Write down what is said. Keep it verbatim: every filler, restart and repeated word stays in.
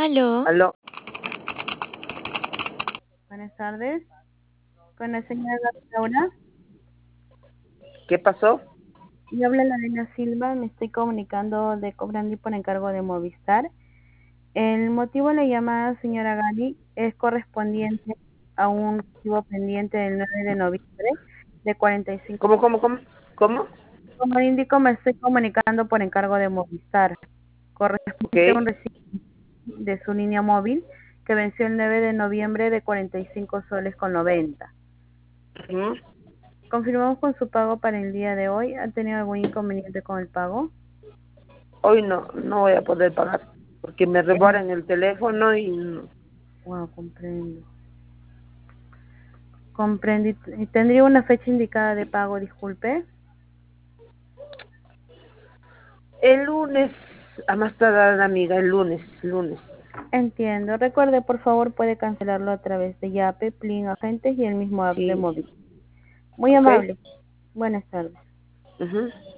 Aló. Aló, Buenas tardes. Con la señora Laura. ¿qué pasó? Yo habla la Elena Silva, me estoy comunicando de Cobrandi por encargo de Movistar. El motivo de la llamada, señora Gali, es correspondiente a un motivo pendiente del nueve de noviembre de cuarenta y cinco. ¿Cómo, cómo, cómo? ¿Cómo? Como le indico, me estoy comunicando por encargo de Movistar. Ok. Corresponde a un recibo de su línea móvil que venció el nueve de noviembre de cuarenta y cinco soles con noventa. Ujú. Confirmamos con su pago para el día de hoy. ¿Ha tenido algún inconveniente con el pago? Hoy no, no voy a poder pagar porque me robaron el teléfono y no. Wow, comprendo. Comprendo. ¿Y tendría una fecha indicada de pago, disculpe? El lunes, a más tardar, amiga, el lunes, lunes. Entiendo. Recuerde, por favor, puede cancelarlo a través de Yape, Plin, Agentes y el mismo app de Sí, móvil. Muy ok. amable. Buenas tardes. Ujú.